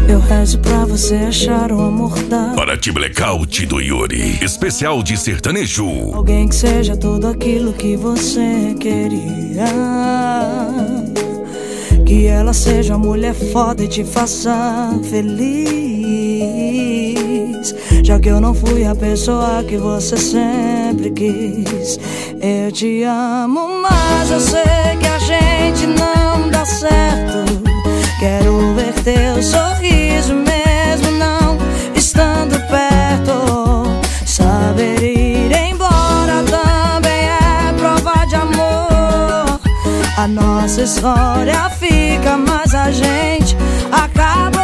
Eu rezo pra você achar o amor da Paraty Blackout do Yuri, especial de sertanejo. alguém que seja tudo aquilo que você queria. Que ela seja uma mulher foda e te faça feliz. Já que eu não fui a pessoa que você sempre quis. Eu te amo, mas eu sei que a gente não dá certo. Quero ver teu sorriso mesmo não estando perto. Saber ir embora também é prova de amor. A nossa história fica, mas a gente acabou.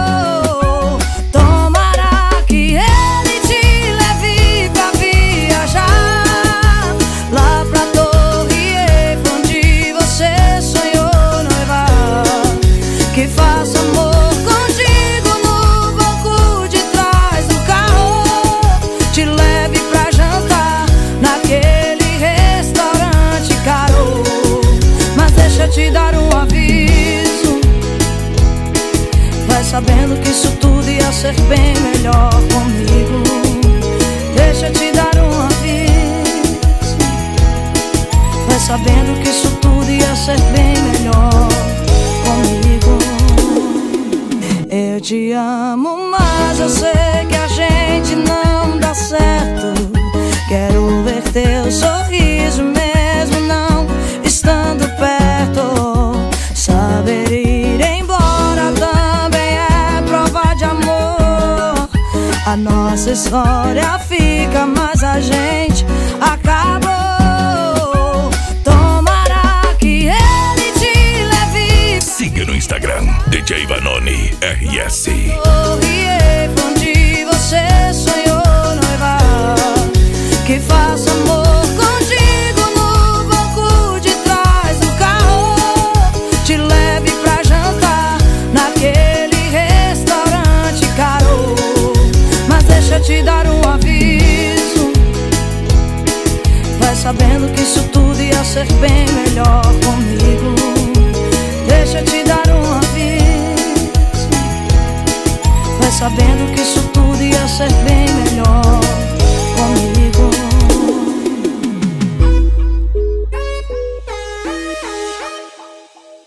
Tomara que ele te leve pra viajar lá pra Torre Eiffel, onde você sonhou noivar. Que faça amor contigo no banco de trás do carro. Te leve pra jantar naquele restaurante caro. Mas deixa eu te dar um aviso. Vai sabendo que isso tudo ia ser bem melhor comigo. Deixa eu te dar um aviso. Vai sabendo que isso tudo ia ser bem melhor comigo. Eu te amo, mas eu sei que a gente não dá certo. Quero ver teu sorriso mesmo não estando perto. Saber ir embora também é prova de amor. A nossa história fica, mas a gente acabou. Tomara que ele te leve. Siga no Instagram, DJ Vanoni RS. Torre Eiffel, onde você sonhou noivar. Que faça amor contigo no banco de trás do carro. Te leve pra jantar naquele restaurante caro. Mas deixa eu te dar um aviso. Vai sabendo que isso tudo ia ser bem melhor comigo. Deixa eu te dar um aviso. Vai sabendo que isso tudo ia ser bem melhor.